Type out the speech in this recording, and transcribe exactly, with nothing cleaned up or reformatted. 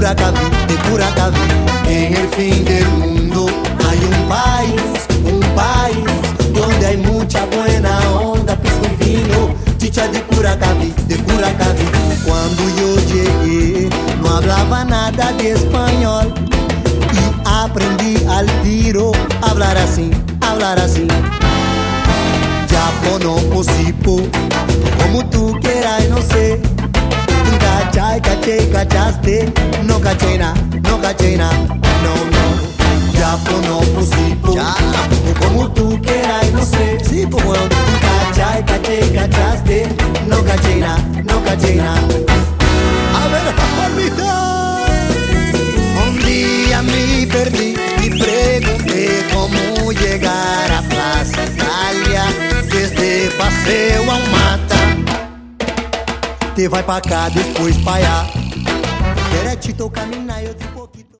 Curacaví, de Curacaví. En el fin del mundo hay un país, un país donde hay mucha buena onda, pisco y vino, chicha de Curacaví, de Curacaví. Cuando yo llegué no hablaba nada de español y aprendí al tiro a hablar así, a hablar así. Japono posipo, como tú quieras, no sé. Cachai, caché, cachaste, no caché na, no caché na, no, no. Japono posipo, como tú quieras, no sé. Sí, pues bueno. Cachai, caché, cachaste, no caché na, no caché na. A ver, Juanita. Un día me perdí y pregunté cómo llegar a Plaza Italia desde Paseo a Mata. Te vai pra cá, depois pra allá. Diretito caminhar eu te pouquinho.